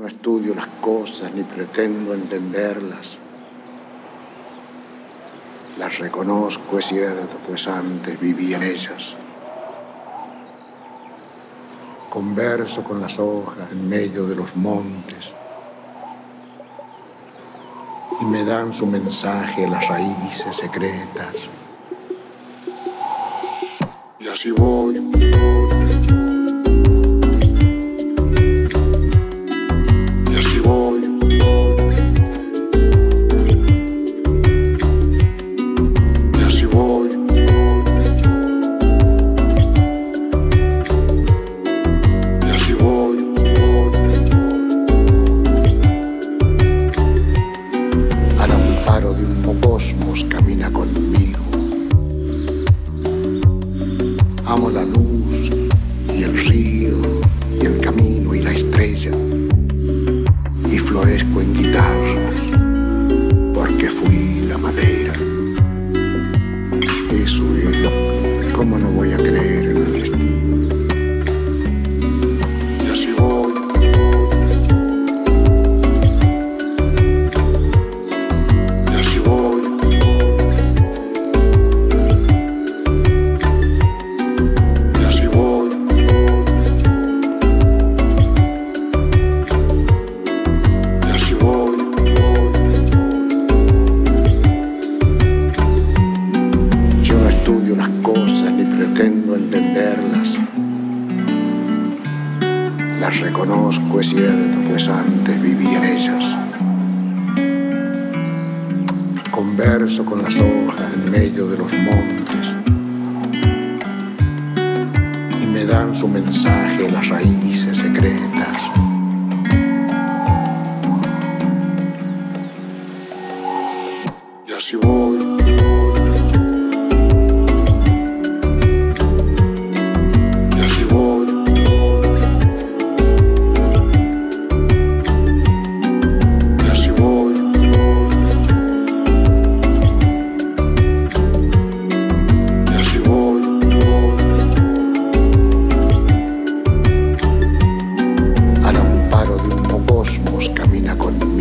estudio las cosas ni pretendo entenderlas. Las reconozco, es cierto, pues antes viví en ellas. Converso con las hojas en medio de los montes y me dan su mensaje las raíces secretas. Y así voy. Y así voy. Y así voy. Y así voy. Al amparo de un cosmos camina conmigo. Amo la luz y el río y el camino y la estrella y florezco en guitarras porque fui la madera. Eso es, ¿cómo no voy a creer en el destino? Y así voy. Y así voy. Y así voy. Y así voy. Yo no estudio las cosas ni pretendo entenderlas. Las reconozco, es cierto, pues antes viví en ellas. Converso con las hojas en medio de los montes y me dan su mensaje las raíces secretas. Y así voy. Y así voy. Y así voy. Y así voy. Al amparo de un cosmos camina conmigo.